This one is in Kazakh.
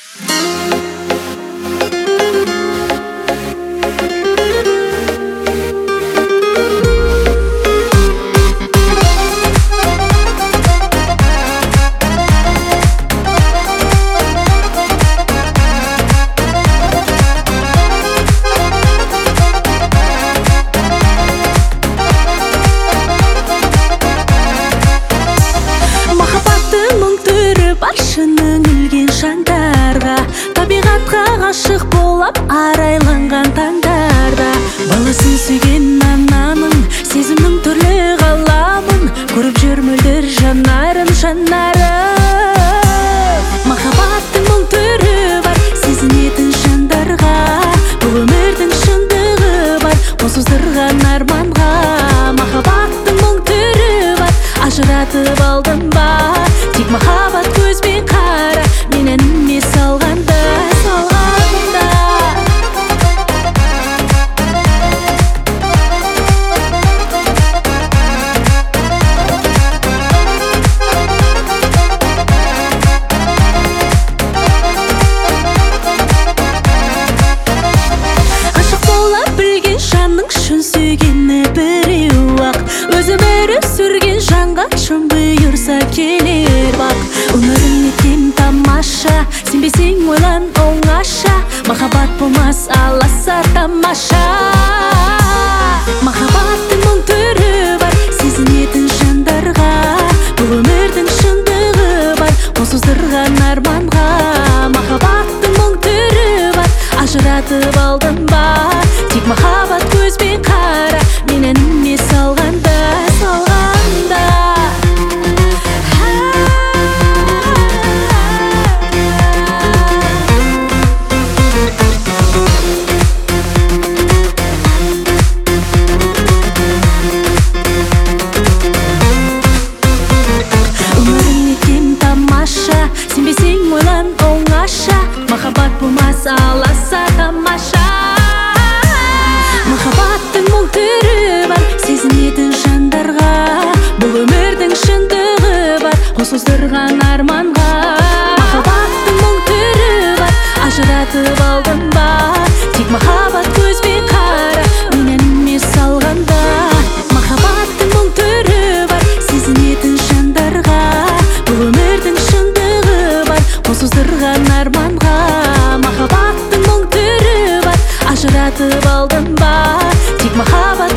Баршының үлген шаңдарға, табиғатқа ғашық болып арайланған таңдарда, баласын сүйген ананың сезімнің түрлі ғаламын көріп жүр мөлдір жанарын жанары. Махаббаттың мың түрі бар, сезінетін жандарға, бұл өмірдің шындығы бар, қол создырған арманға. Махаббаттың мың түрі бар, ажыратып алдым ба, тек махаббат көзбен қара, мен әніме салғанда. Ғашық бола білген жанның шын сүйгені біреу-ақ, өз өмірі сүрген жанға шын бұйырса келер бақ. Өмірің неткен тамаша, сенбесең ойлан оңаша, махаббат болмас аласа тамаша. Махаббаттың мың түрі бар, сезінетін жандарға, бұл өмірдің шындығы бар, қол создырған арманға. Махаббаттың мың түрі бар, ажыратып алдым ба, тек махаббат көзбен қара, мен әніме салғанда. Сенбесең ойлан оңаша, махаббат болмас аласа тамаша. Махаббаттың мың түрі бар, сезінетін жандарға, бұл өмірдің шындығы бар, қол создырған арманға. Махаббаттың мың түрі бар, ажыратып алдым ба, тек махаббат көзбен қара, мен әніме салғанда. Махаббаттың мың түрі бар, сезінетін жандарға, бұл өмірдің қол создырған арманға. Махаббаттың мың түрі бар, ажыратып алдым ба, тек махаббат